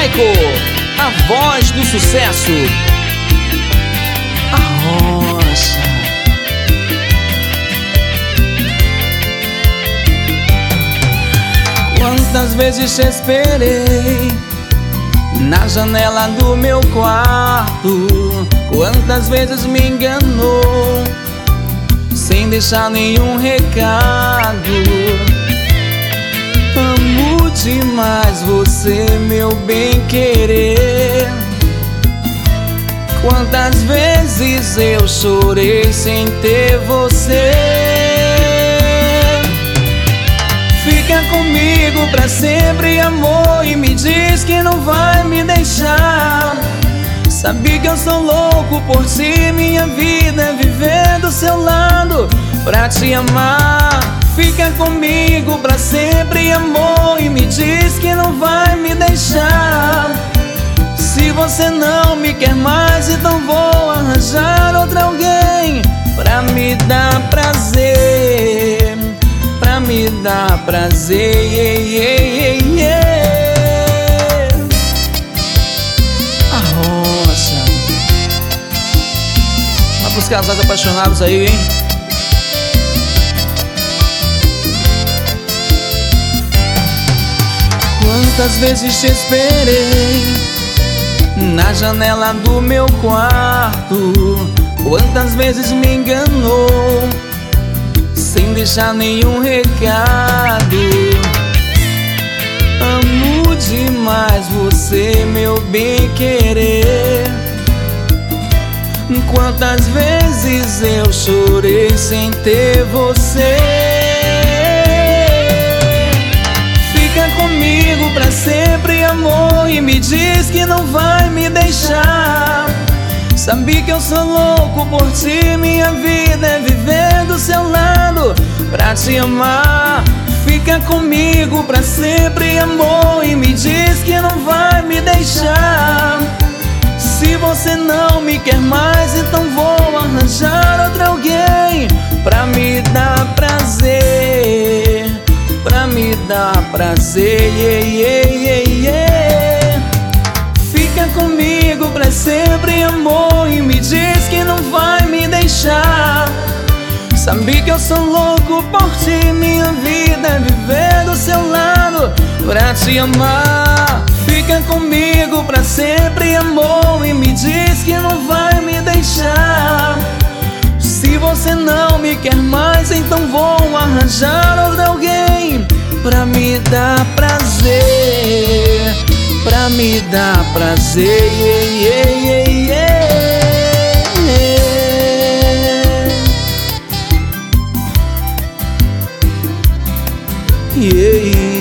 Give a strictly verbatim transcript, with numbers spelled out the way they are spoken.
Michael, a voz do sucesso. A rocha. Quantas vezes te esperei na janela do meu quarto, quantas vezes me enganou sem deixar nenhum recado. Amo demais você, meu bem-querer. Quantas vezes eu chorei sem ter você. Fica comigo pra sempre, amor, e me diz que não vai me deixar. Sabe que eu sou louco por ti, minha vida é viver do seu lado pra te amar. Fica comigo pra sempre, amor, e me diz que não vai me deixar. Se você não me quer mais, então vou arranjar outra alguém pra me dar prazer, pra me dar prazer, yeah, yeah, yeah, yeah. A rocha. Vai pros casais apaixonados aí, hein? Quantas vezes te esperei na janela do meu quarto, quantas vezes me enganou sem deixar nenhum recado. Amo demais você, meu bem-querer. Quantas vezes eu chorei sem ter você. Fica comigo pra sempre, amor, e me diz que não vai me deixar. Sabe que eu sou louco por ti, minha vida é viver do seu lado pra te amar. Fica comigo pra sempre, amor, e me diz que não vai me deixar. Se você não me quer mais, então vou arranjar outra alguém pra me dar prazer, pra me dar prazer, yeah, yeah, yeah, yeah. Fica comigo pra sempre, amor, e me diz que não vai me deixar. Sabe que eu sou louco por ti, minha vida é viver do seu lado pra te amar. Fica comigo pra sempre, amor, e me diz que não vai me deixar. Se você não me quer mais, então vou arranjar outra alguém pra me dar prazer, pra me dar prazer, yeah, yeah, yeah, yeah. Yeah.